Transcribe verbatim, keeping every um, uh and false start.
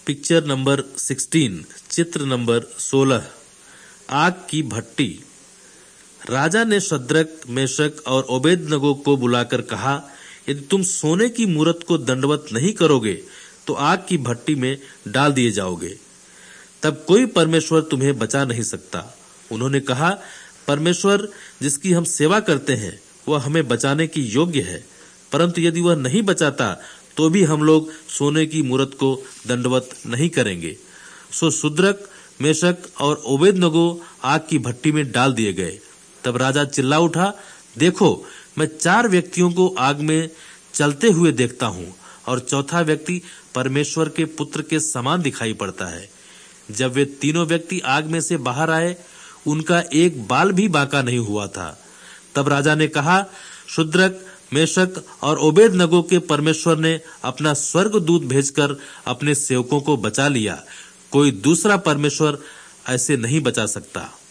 Picture number sixteen, चित्र number सोलह, आग की भट्टी। राजा ने शद्रक, मेशक और ओबेदनगो को बुलाकर कहा, यदि तुम सोने की मूरत को दंडवत नहीं करोगे तो आग की भट्टी में डाल दिए जाओगे। तब कोई परमेश्वर तुम्हें बचा नहीं सकता। उन्होंने कहा, परमेश्वर जिसकी हम सेवा करते हैं वह हमें बचाने की योग्य है, परंतु यदि वह नहीं बचाता तो भी हम लोग सोने की मूरत को दंडवत नहीं करेंगे। सो शद्रक, मेशक और ओबेदनगो आग की भट्टी में डाल दिए गए। तब राजा चिल्ला उठा, देखो, मैं चार व्यक्तियों को आग में चलते हुए देखता हूँ और चौथा व्यक्ति परमेश्वर के पुत्र के समान दिखाई पड़ता है। जब वे तीनों व्यक्ति आग में से बाहर आए, उनका एक बाल भी बांका नहीं हुआ था। तब राजा ने कहा, शद्रक, मेशक और ओबेदनगो के परमेश्वर ने अपना स्वर्गदूत भेजकर अपने सेवकों को बचा लिया। कोई दूसरा परमेश्वर ऐसे नहीं बचा सकता।